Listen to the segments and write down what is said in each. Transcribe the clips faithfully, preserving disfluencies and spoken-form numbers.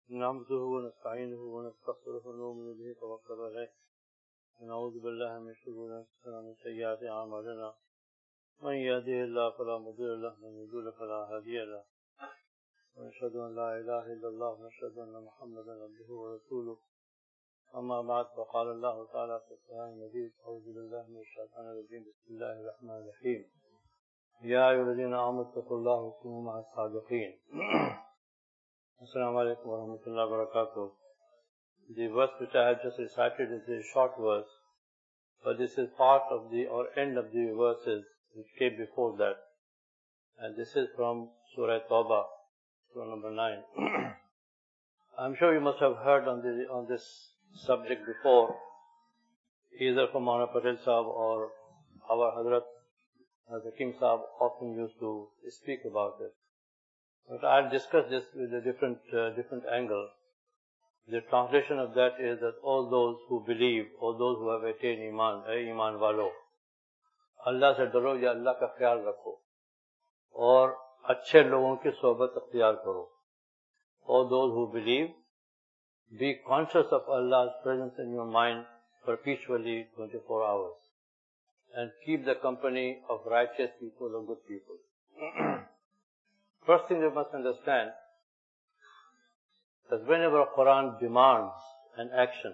نعمده ونستعينه ونستغفره ونؤمن به ونتوكل عليه ونعوذ بالله من شرور أنفسنا ومن سيئات أعمالنا من يهده الله فلا مضل له ومن يضلل فلا هادي له ونشهد أن لا إله إلا الله ونشهد أن محمدا عبده ورسوله أما بعد فقال الله تعالى في القرآن المجيد أعوذ بالله من الشيطان الرجيم بسم الله الرحمن الرحيم يا أيها الذين آمنوا اتقوا الله وكونوا مع الصادقين. Assalamu alaikum wa rahmatullahi wa barakatuh. The verse which I have just recited is a short verse, but this is part of the or end of the verses which came before that. And this is from Surah Tawbah, Surah number nine. I'm sure you must have heard on the on this subject before, either from Maulana Patel Sahab or our Hazrat Hakim Sahab often used to speak about it. But I'll discuss this with a different uh, different angle. The translation of that is that all those who believe, all those who have attained Iman, ay Iman walo, Allah se daro ya Allah ka khayal rakho, aur अच्छे लोगों की सोबत अख्तियार करो. All those who believe, be conscious of Allah's presence in your mind perpetually twenty-four hours, and keep the company of righteous people or good people. First thing you must understand that whenever Quran demands an action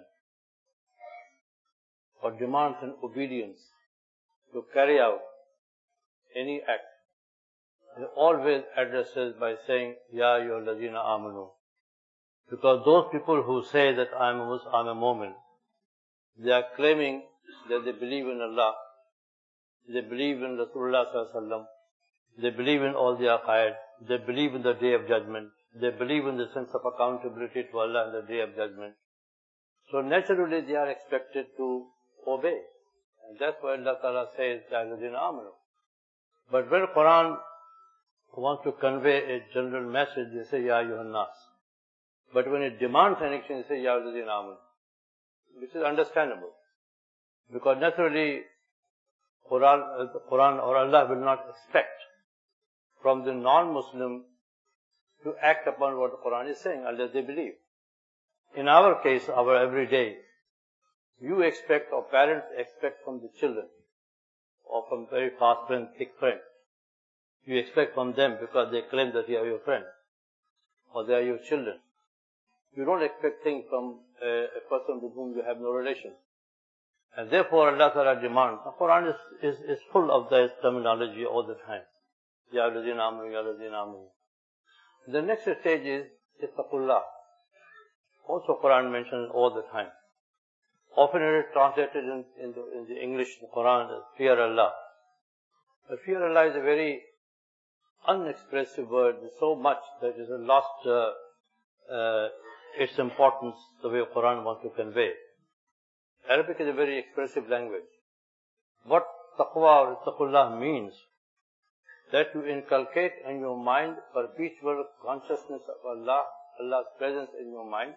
or demands an obedience to carry out any act, it always addresses by saying, Ya ayyuhallazina amanu. Because those people who say that I am a Muslim, I am a Mu'min, they are claiming that they believe in Allah, they believe in Rasulullah sallallahu alaihi wasallam, they believe in all the aqaid, they believe in the day of judgment, they believe in the sense of accountability to Allah in the day of judgment. So naturally they are expected to obey. And that's why Allah Ta'ala says, Ya ayyuhallazina amanu. But when Quran wants to convey a general message, they say, Ya ayyuhan nas. But when it demands an action, they say, Ya ayyuhallazina amanu. Which is understandable. Because naturally, Quran, Quran or Allah will not expect from the non-Muslim to act upon what the Quran is saying unless they believe. In our case, our everyday, you expect or parents expect from the children or from very fast friends, thick friends. You expect from them because they claim that they are your friends or they are your children. You don't expect things from a, a person with whom you have no relation. And therefore Allah Ta'ala demands. The Quran is, is, is full of this terminology all the time. Ya ayyuhallazina amanu, ya ayyuhallazina amanu. The next stage is ittaqullah. Also Quran mentions all the time. Often it is translated in, in, the, in the English, the Quran, as fear Allah. But fear Allah is a very unexpressive word, so much that it has lost uh, uh, its importance the way Quran wants to convey. Arabic is a very expressive language. What taqwa or ittaqullah means, that you inculcate in your mind perpetual consciousness of Allah, Allah's presence in your mind,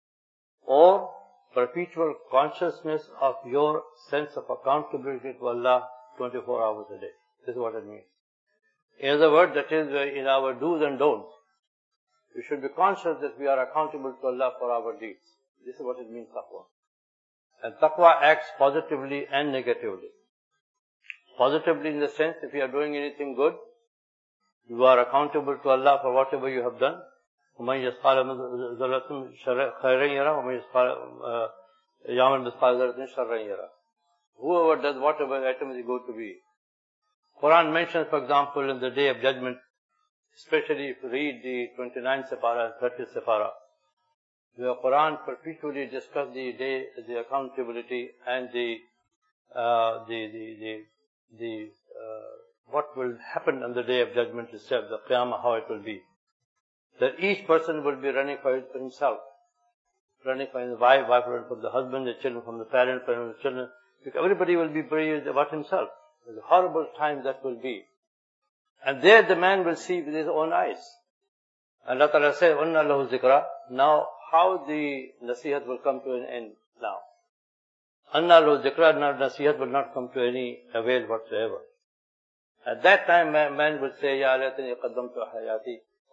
or perpetual consciousness of your sense of accountability to Allah twenty-four hours a day. This is what it means. In other words, that is in our do's and don'ts. We should be conscious that we are accountable to Allah for our deeds. This is what it means, taqwa. And taqwa acts positively and negatively. Positively in the sense, if you are doing anything good, you are accountable to Allah for whatever you have done. وَمَنْ يَسْقَالَ ذَرَّةٍ خَيْرًا يَرَى وَمَنْ يَعْمَلْ مِثْقَالَ ذَرَّةٍ شَرًّا يَرَى. Whoever does whatever item is going to be. Quran mentions, for example, in the day of judgment, especially if you read the twenty-ninth Separa and thirtieth Separa, the Quran perpetually discusses the day, the accountability and the, uh, the, the, the, the, uh, what will happen on the day of judgment itself, the Qiyamah, how it will be. That each person will be running for himself, running for his wife, wife running from the husband, the children from the parent, parent from the children. Because everybody will be worried about himself. It's a horrible time that will be. And there the man will see with his own eyes. Allah Ta'ala says, وَأَنَّ لَهُ ذِكْرَى. Now, how the nasihat will come to an end now. Anna lo zikra, nasihat will not come to any avail whatsoever. At that time, man, man will say, Ya laytani qaddamtu hayati.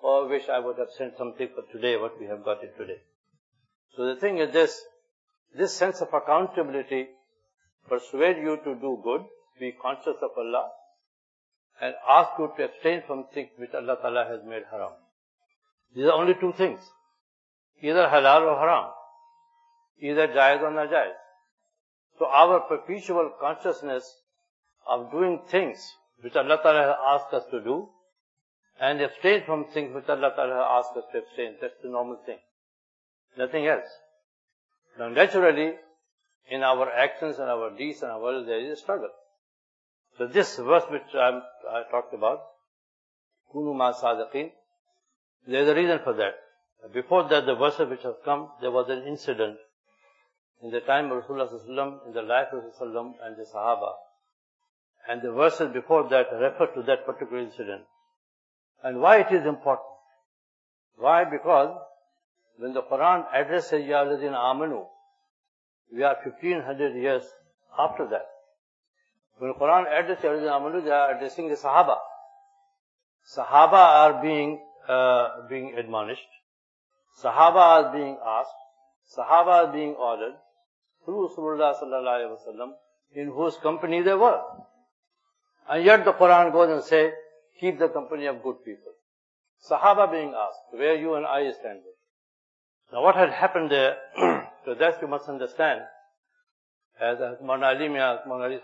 oh, I wish I would have sent something for today, what we have got it today. So the thing is this, this sense of accountability persuade you to do good, be conscious of Allah, and ask you to abstain from things which Allah Ta'ala has made haram. These are only two things. Either halal or haram. Either jaiz or najaiz. So our perpetual consciousness of doing things which Allah Ta'ala has asked us to do, and abstain from things which Allah Ta'ala has asked us to abstain, that's the normal thing. Nothing else. Now naturally, in our actions and our deeds and our words, there is a struggle. So this verse which I'm, I talked about, Kunu ma sadiqin, there is a reason for that. Before that, the verses which have come, there was an incident in the time of Rasulullah sallallahu alaihi wasallam, in the life of Rasulullah and the Sahaba. And the verses before that refer to that particular incident. And why it is important? Why? Because when the Quran addresses Ya Alladhina Amanu, we are fifteen hundred years after that. When the Quran addresses Ya Alladhina Amanu, they are addressing the Sahaba. Sahaba are being, uh, being admonished. Sahaba are being asked. Sahaba are being ordered through Rasulullah sallallahu alaihi wasallam, in whose company they were. And yet the Quran goes and says, keep the company of good people. Sahaba being asked, where you and I stand. Now what had happened there, so that you must understand, as Mawlana Ali Mia, Mawlana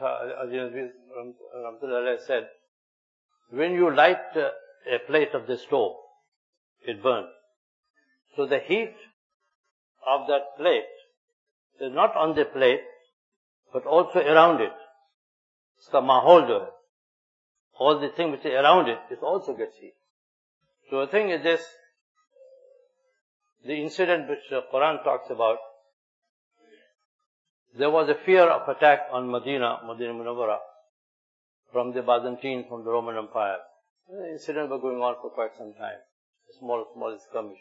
Ali said, when you light a plate of the stove, it burns. So the heat of that plate is not on the plate, but also around it. Uska mahol jo hai, all the thing which is around it, it also gets heat. So the thing is this, the incident which the Quran talks about, there was a fear of attack on Medina, Medina Munawwara, from the Byzantine, from the Roman Empire. The incident was going on for quite some time. A small, small skirmish.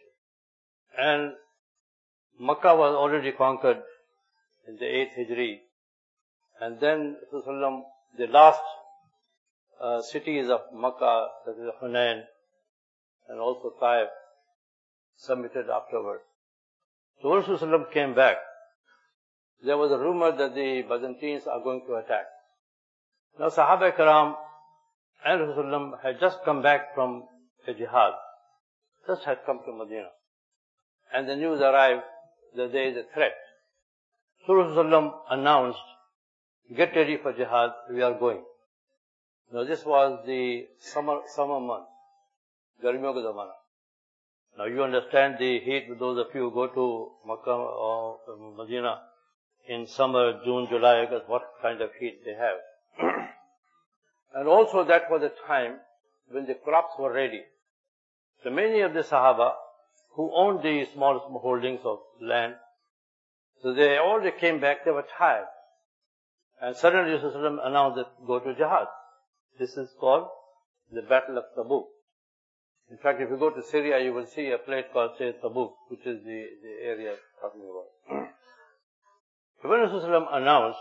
And Makkah was already conquered in the eighth Hijri. And then the last uh, cities of Makkah, that is Hunain and also Taif, submitted afterwards. So when Rasulullah came back, there was a rumor that the Byzantines are going to attack. Now Sahaba Karam and Rasulullah had just come back from a jihad, just had come to Medina. And the news arrived that there is a threat. So Rasulullah announced, get ready for jihad, we are going. Now this was the summer, summer month, Garmiyon ka zamana. Now you understand the heat with those of you who go to Makkah or Medina in summer, June, July, August, what kind of heat they have. And also that was the time when the crops were ready. So many of the Sahaba who owned the small holdings of land, so they already came back, they were tired. And suddenly Rasulullah announced that go to jihad. This is called the Battle of Tabuk. In fact, if you go to Syria, you will see a place called, say, Tabuk, which is the, the area I'm talking about. So when Rasulullah announced,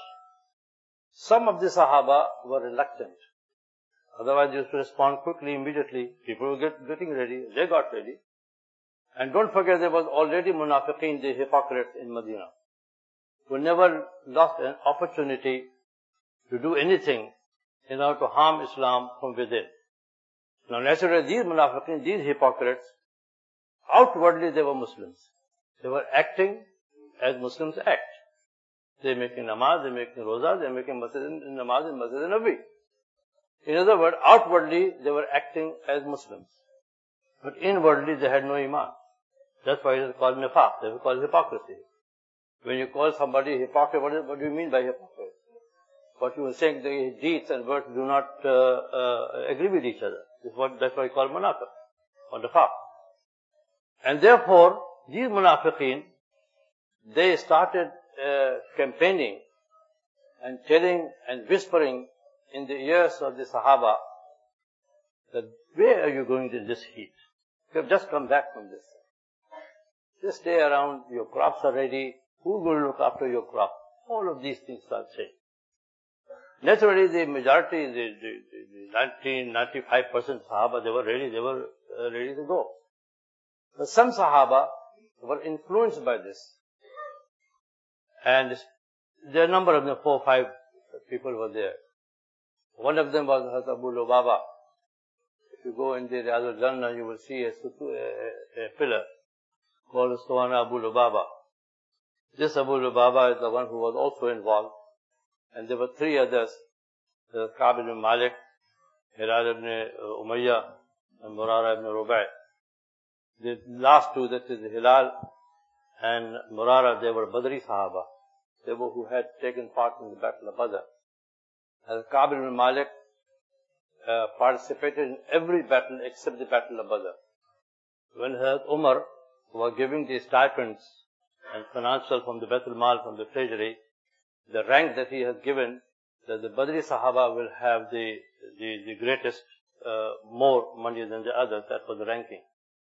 some of the Sahaba were reluctant. Otherwise, they used to respond quickly, immediately. People were get, getting ready. They got ready. And don't forget, there was already munafiqeen, the hypocrites in Medina, who never lost an opportunity to do anything in order to harm Islam from within. Now naturally, these munafiqeen, these hypocrites, outwardly they were Muslims. They were acting as Muslims act. They're making namaz, they're making roza, they're making masjid, namaz in Masjid Nabi. In other words, outwardly they were acting as Muslims. But inwardly they had no iman. That's why it is called nifaq, they were called hypocrisy. When you call somebody hypocrite, what, is, what do you mean by hypocrite? What you are saying, the deeds and words do not uh, uh, agree with each other. That's what, that's why you call munafiq, or nifaq. And therefore, these munafiqeen, they started uh, campaigning and telling and whispering in the ears of the Sahaba that where are you going in this heat? You have just come back from this. Just stay around, your crops are ready, who will look after your crop? All of these things are said. Naturally, the majority, the, the, the ninety, ninety-five percent Sahaba, they were ready, they were uh, ready to go. But some Sahaba were influenced by this. And there are a number of them, four or five people were there. One of them was Hazrat Abu Lubaba. If you go in the Riyadh al-Jannah, you will see a, a, a pillar called Ustuwana Abu Lubaba. This Abu Lubaba is the one who was also involved. And there were three others. There was Ka'b ibn Malik, Hilal ibn Umayyah, and Murara ibn Rubai. The last two, that is Hilal and Murara, they were Badri Sahaba. They were who had taken part in the Battle of Badr. And Ka'b ibn Malik uh, participated in every battle except the Battle of Badr. When Hazrat Umar was giving the stipends and financial from the Baitul Mal, from the treasury, the rank that he has given, that the Badri Sahaba will have the, the, the greatest, uh, more money than the others. That was the ranking.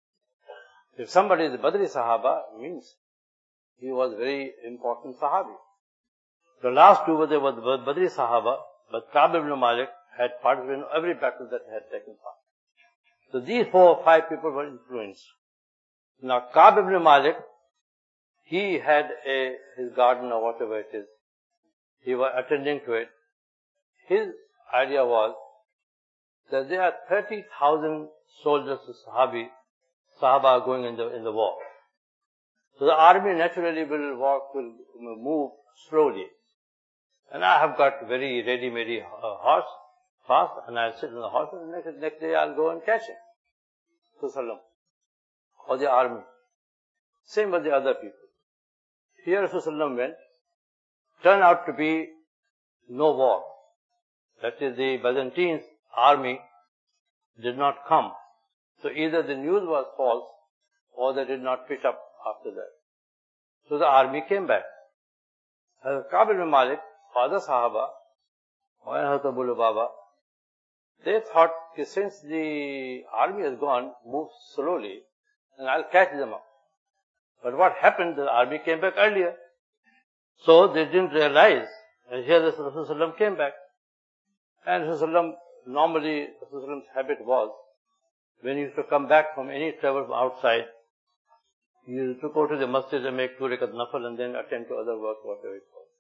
If somebody is a Badri Sahaba, means he was very important Sahabi. The last two were the Badri Sahaba, but Ka'b ibn Malik had participated in every battle that he had taken part. So these four or five people were influenced. Now Ka'b ibn Malik, he had a, his garden or whatever it is. He was attending to it. His idea was that there are thirty thousand soldiers of Sahabi, Sahaba going in the, in the war. So the army naturally will walk, will move slowly. And I have got very ready-made uh, horse, fast, and I'll sit on the horse, and next, next day I'll go and catch him. Rasulullah. Or the army. Same with the other people. Here Rasulullah went, turned out to be no war. That is, the Byzantine army did not come. So either the news was false, or they did not pitch up after that. So the army came back. Ka'b ibn Malik, father Sahaba, and Hazrat Abu Lubaba, they thought that since the army has gone, move slowly, and I'll catch them up. But what happened, the army came back earlier. So they didn't realize, and here the Rasulullah came back. And Rasulullah, normally Rasulullah's habit was, when he used to come back from any travel from outside, he used to go to the masjid and make two rakat nafal and then attend to other work, whatever it was.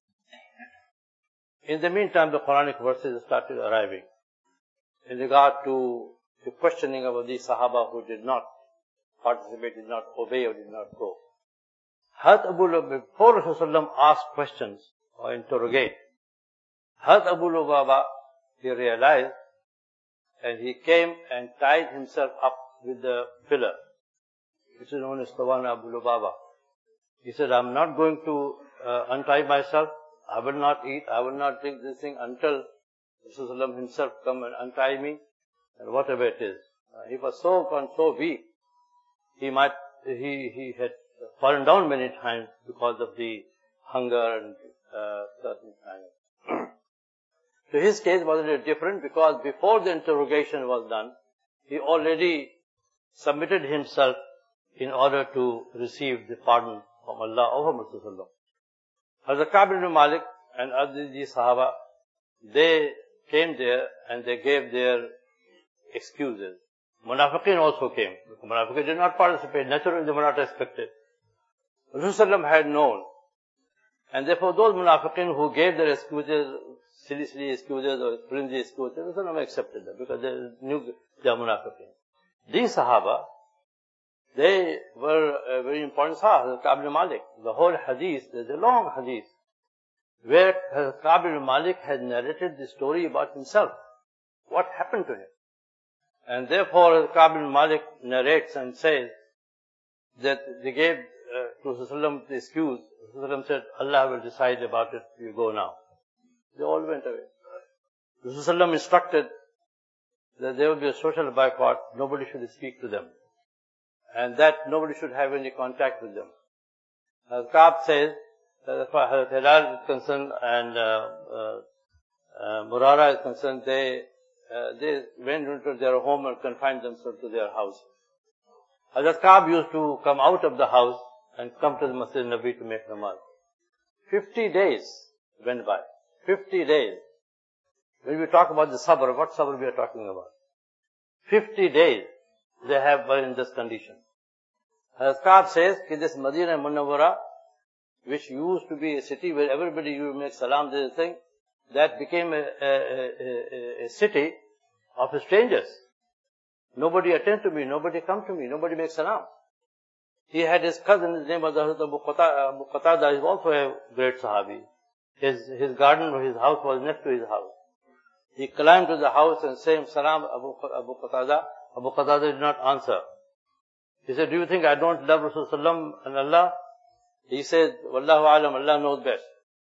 In the meantime, the Quranic verses started arriving in regard to the questioning about these Sahaba who did not participate, did not obey, or did not go. Hazrat Abu Lubaba, before Rasulullah asked questions or interrogate, Hazrat Abu Lubaba, he realized, and he came and tied himself up with the pillar, which is known as Tawana Abu Lubaba. He said, I'm not going to uh, untie myself. I will not eat, I will not drink this thing until Rasulullah himself come and untie me, and whatever it is. Uh, he was so gone, so weak. He might, he, he had fallen down many times because of the hunger and uh, certain kind of. So his case was a little different because before the interrogation was done, he already submitted himself in order to receive the pardon from Allah or from Rasulullah. Hazrat Ka'b ibn Malik and other Sahaba, they came there and they gave their excuses. Munafiqeen also came. Munafiqeen did not participate. Naturally, they were not expected. Rasulullah had known. And therefore, those Munafiqeen who gave their excuses, silly, silly excuses or flimsy excuses, Rasulullah accepted them because they knew they are Munafiqeen. These Sahaba, they were a very important Sahaba, Ka'b ibn Malik. The whole hadith, there's a long hadith, where Ka'b ibn Malik has narrated the story about himself. What happened to him? And therefore, Ka'b ibn Malik narrates and says that they gave uh, to Rasulullah the excuse. Rasulullah said, Allah will decide about it, you go now. They all went away. Rasulullah instructed that there will be a social boycott, nobody should speak to them. And that nobody should have any contact with them. As Ka'b says, that as far as Hilal is concerned and uh, uh, uh, Murara is concerned, they uh, they went into their home and confined themselves to their house. Hazrat Ka'b used to come out of the house and come to the Masjid Nabi to make namaz. Fifty days went by. Fifty days. When we talk about the sabr, what sabr we are talking about? Fifty days they have were in this condition. Hazrat Ka'b says that this Madinah Munawwara, which used to be a city where everybody used to make salam, this thing, that became a, a, a, a city of strangers. Nobody attends to me, nobody comes to me, nobody makes salam. He had his cousin, his name was Hazrat Abu Qatada, is also a great Sahabi. His, his garden or his house was next to his house. He climbed to the house and saying, Salam, Abu, Abu Qatada. Abu Qatada did not answer. He said, do you think I don't love Rasulullah and Allah? He said, Wallahu alam, Allah knows best.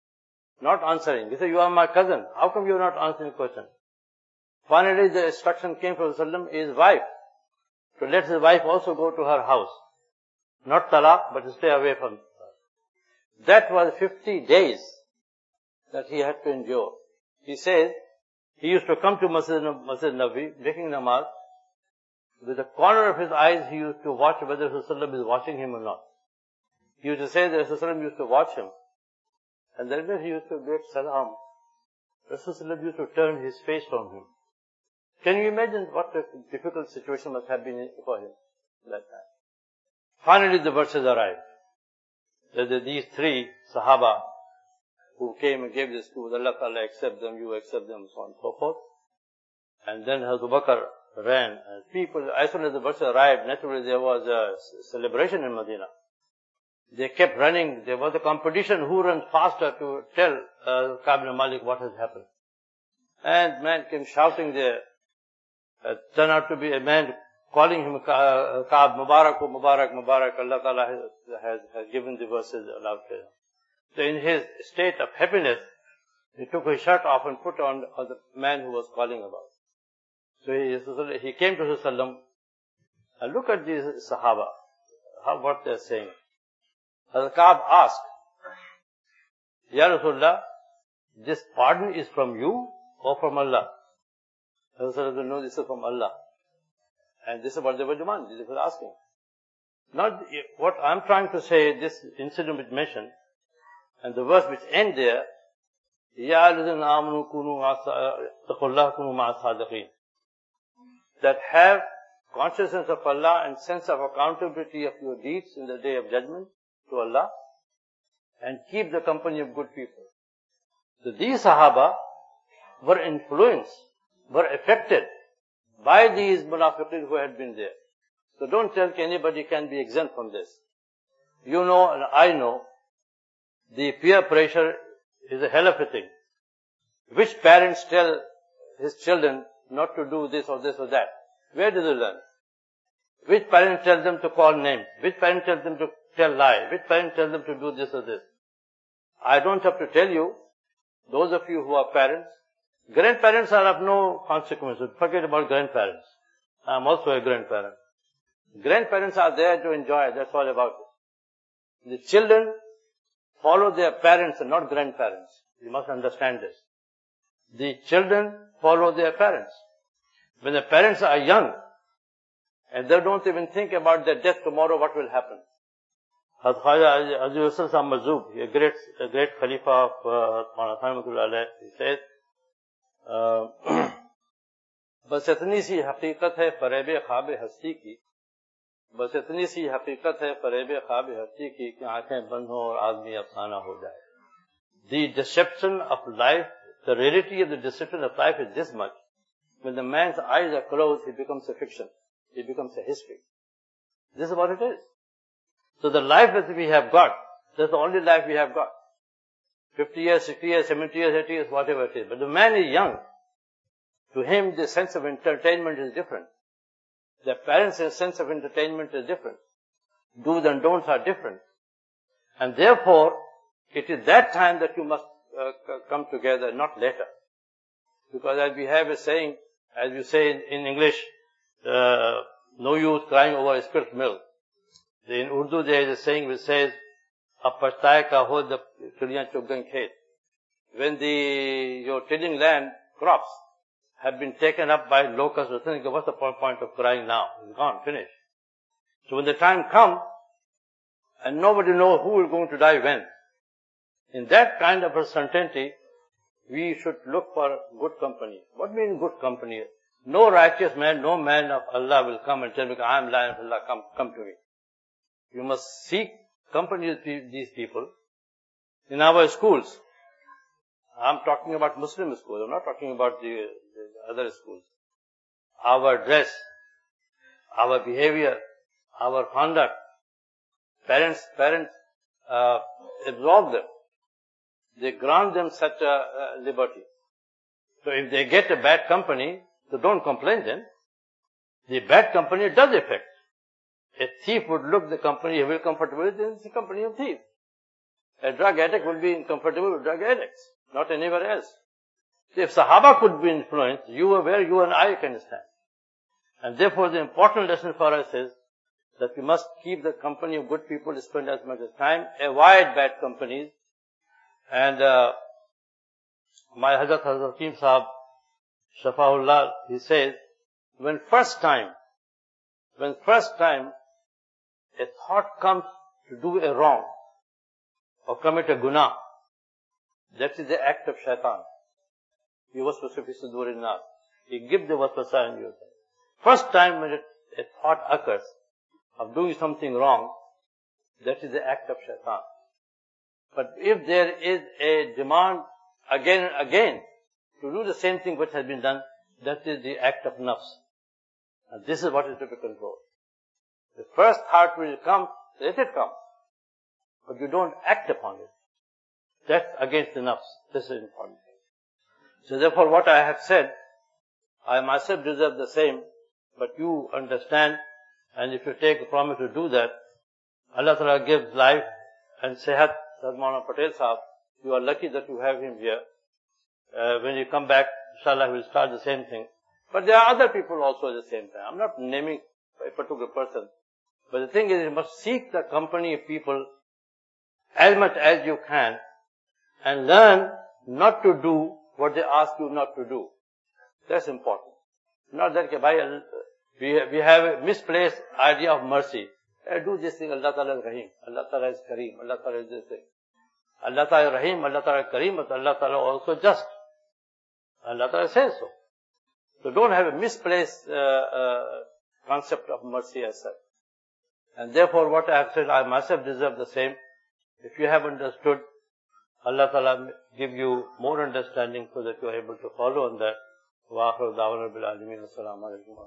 Not answering. He said, you are my cousin. How come you are not answering the question? Finally, the instruction came from Rasulullah, his wife, to let his wife also go to her house. Not talaq, but to stay away from her. That was fifty days that he had to endure. He says, he used to come to Masjid, Masjid Nabi, making namaz. With the corner of his eyes, he used to watch whether Rasulullah is watching him or not. He used to say that Rasulullah used to watch him. And then when he used to make salam, Rasulullah used to turn his face from him. Can you imagine what a difficult situation must have been for him that time? Finally, the verses arrived. That these three Sahaba who came and gave this to Allah Ta'ala, accept them, you accept them, so on and so forth. And then Hazrat Abu Bakr ran, and people, as soon as the verses arrived, naturally there was a celebration in Medina. They kept running, there was a competition who runs faster to tell uh, Ka'b bin Malik what has happened. And man came shouting there. Uh, turned out to be a man calling him Ka'b, Mubarak, Mubarak, Mubarak. Allah Ta'ala has, has, has given the verses aloud to him. So in his state of happiness, he took his shirt off and put on the man who was calling about. So he, he came to Rasulullah, and look at these Sahaba, how, what they are saying. Hazrat Ka'b asked, Ya Rasulullah, this pardon is from you or from Allah? Rasulullah said, no, this is from Allah. And this is what they were demanding, they were asking. Not what I'm trying to say, this incident which mentioned, and the verse which ends there, Ya alladhina amanu kunu taqullah kunu ma'a sadiqin. That have consciousness of Allah and sense of accountability of your deeds in the day of judgment to Allah, and keep the company of good people. So these Sahaba were influenced, were affected by these munafiqeen who had been there. So don't tell anybody can be exempt from this. You know and I know, the peer pressure is a hell of a thing. Which parents tell his children not to do this or this or that? Where do they learn? Which parents tell them to call names? Which parents tell them to tell lies? Which parents tell them to do this or this? I don't have to tell you, those of you who are parents, grandparents are of no consequence. Forget about grandparents. I am also a grandparent. Grandparents are there to enjoy, that's all about it. The children follow their parents and not grandparents. You must understand this. The children follow their parents. When the parents are young, and they don't even think about their death tomorrow, what will happen? Hazrat Khaja Azizul Yusuf Sahib Mazoob, a great, a great Khalifa of uh, he says, बस इतनी सी हकीकत है फरेब ख्वाब हस्ती की बस इतनी सी हकीकत है फरेब ख्वाब हस्ती की कि आंखें बंद हो और आदमी अफसाना हो जाए. The deception of life, the reality of the deception of life is this much. When the man's eyes are closed, he becomes a fiction. He becomes a history. This is what it is. So the life that we have got, that's the only life we have got. fifty years, sixty years, seventy years, eighty years, whatever it is. But the man is young. To him, the sense of entertainment is different. The parents' sense of entertainment is different. Do's and don'ts are different. And therefore, it is that time that you must uh, come together, not later. Because as we have a saying, as you say in, in English, uh, no use crying over spilt milk. In Urdu there is a saying which says, "Ab pachtaye ka ho jab chiriyan chug gayi khet." When the, your tilling land, crops, have been taken up by locusts, you think, what's the point of crying now? It's gone, finished. So when the time comes, and nobody knows who is going to die when, in that kind of a certainty, we should look for good company. What means good company? No righteous man, no man of Allah will come and tell me, I am lion of Allah, come, come to me. You must seek company with these people. In our schools, I'm talking about Muslim schools, I'm not talking about the, the other schools. Our dress, our behavior, our conduct, parents, parents, uh, absorb them. They grant them such a uh, liberty. So if they get a bad company, so don't complain then. The bad company does affect. A thief would look the company he will comfortable with, then it's the company of thief. A drug addict would be comfortable with drug addicts, not anywhere else. So if Sahaba could be influenced, you were where you and I can stand. And therefore the important lesson for us is that we must keep the company of good people, spend as much as time, avoid bad companies. And uh, my Hazrat Hazrat Hakim Sahab, Shafa'ullah, he says, when first time, when first time a thought comes to do a wrong or commit a guna, that is the act of shaitan. He waswasa fi sudurin nas. He gives the waswasa in your head. First time when it, a thought occurs of doing something wrong, that is the act of shaitan. But if there is a demand again and again to do the same thing which has been done, that is the act of nafs. And this is what is to be controlled. The first thought will come, let it come. But you don't act upon it. That's against the nafs. This is important. So therefore what I have said, I myself deserve the same, but you understand, and if you take a promise to do that, Allah Ta'ala gives life and sehat. Maulana Patel Sahab, you are lucky that you have him here. Uh, when you come back, inshallah, we'll start the same thing. But there are other people also at the same time. I'm not naming a particular person. But the thing is, you must seek the company of people as much as you can and learn not to do what they ask you not to do. That's important. Not that we, we have a misplaced idea of mercy. Hey, do this thing, Allah Ta'ala is Rahim, Allah Ta'ala is Kareem, Allah Ta'ala is this thing. Allah Ta'ala is Rahim, Allah Ta'ala is Kareem, but Allah Ta'ala also just. Allah Ta'ala says so. So don't have a misplaced uh, uh, concept of mercy as such. And therefore what I have said, I myself deserve the same. If you have understood, Allah Ta'ala give you more understanding so that you are able to follow on that. Wa akhiru da'wana bil alamin. Assalamu alaikum.